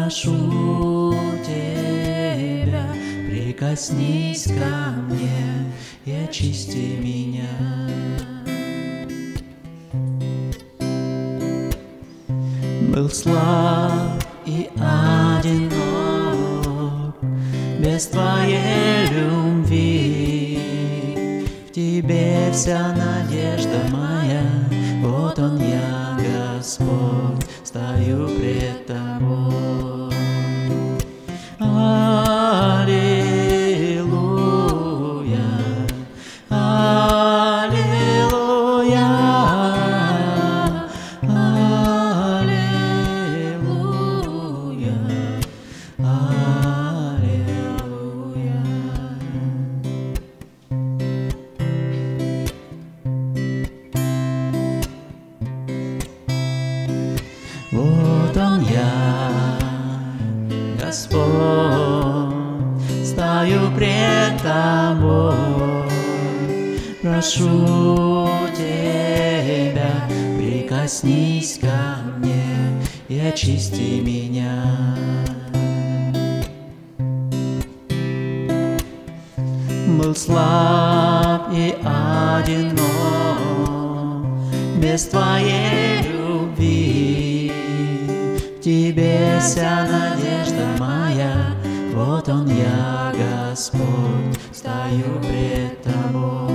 прошу Тебя, прикоснись ко мне и очисти меня. Был слаб и одинок, без Твоей любви. В Тебе вся надежда моя, вот Он я, Господь, стою пред Тобой. Аллилуйя, аллилуйя, аллилуйя, аллилуйя. Вот Он я, Господь, стою пред Тобой. Прошу Тебя, прикоснись ко мне и очисти меня. Был слаб и одинок, без Твоей любви. В Тебе вся надежда моя, вот Он я, Господь, стою пред Тобой.